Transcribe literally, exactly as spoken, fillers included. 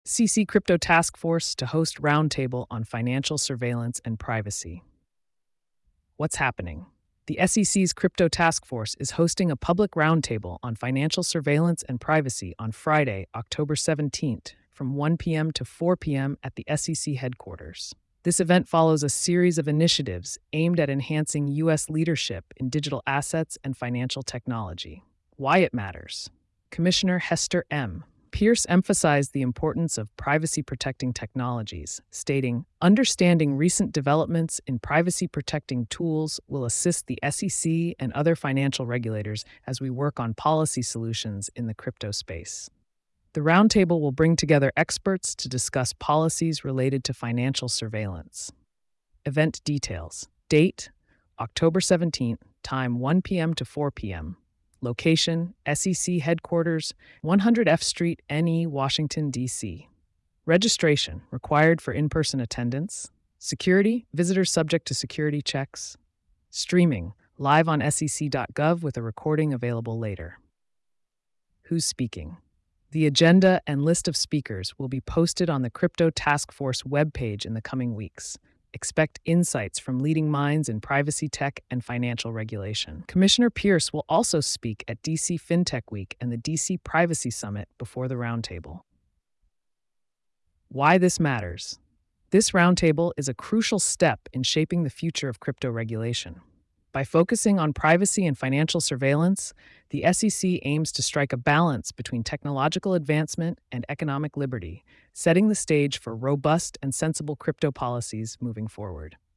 C C Crypto Task Force to host roundtable on financial surveillance and privacy. What's happening? The S E C's Crypto Task Force is hosting a public roundtable on financial surveillance and privacy on Friday, October seventeenth, from one p m to four p m at the S E C headquarters. This event follows a series of initiatives aimed at enhancing U S leadership in digital assets and financial technology. Why it matters. Commissioner Hester M. Pierce emphasized the importance of privacy-protecting technologies, stating, "Understanding recent developments in privacy-protecting tools will assist the S E C and other financial regulators as we work on policy solutions in the crypto space." The roundtable will bring together experts to discuss policies related to financial surveillance. Event details. Date, October seventeenth, time one p m to four p m Location, S E C Headquarters, one hundred F Street, N E, Washington, D C Registration, required for in-person attendance. Security, visitors subject to security checks. Streaming, live on S E C dot gov with a recording available later. Who's speaking? The agenda and list of speakers will be posted on the Crypto Task Force webpage in the coming weeks. Expect insights from leading minds in privacy tech and financial regulation. Commissioner Pierce will also speak at D C FinTech Week and the D C Privacy Summit before the roundtable. Why this matters. This roundtable is a crucial step in shaping the future of crypto regulation. By focusing on privacy and financial surveillance, the S E C aims to strike a balance between technological advancement and economic liberty, setting the stage for robust and sensible crypto policies moving forward.